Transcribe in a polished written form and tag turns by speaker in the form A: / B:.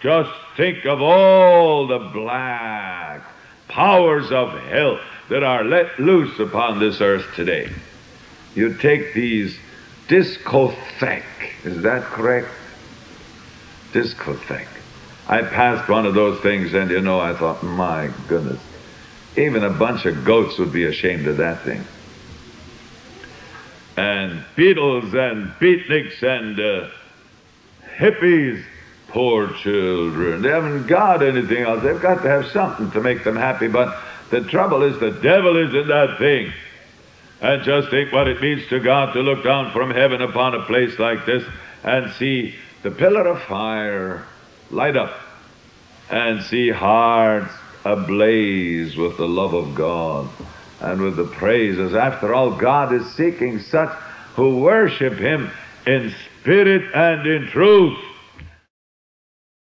A: Just think of all the black powers of hell that are let loose upon this earth today. You take these discotheque, is that correct? Discotheque. I passed one of those things, and I thought, my goodness, even a bunch of goats would be ashamed of that thing. And Beatles and beatniks and hippies, poor children, they haven't got anything else. They've got to have something to make them happy, but the trouble is the devil is in that thing. And just think what it means to God to look down from heaven upon a place like this and see the pillar of fire light up and see hearts ablaze with the love of God and with the praises. After all, God is seeking such who worship Him in spirit and in truth.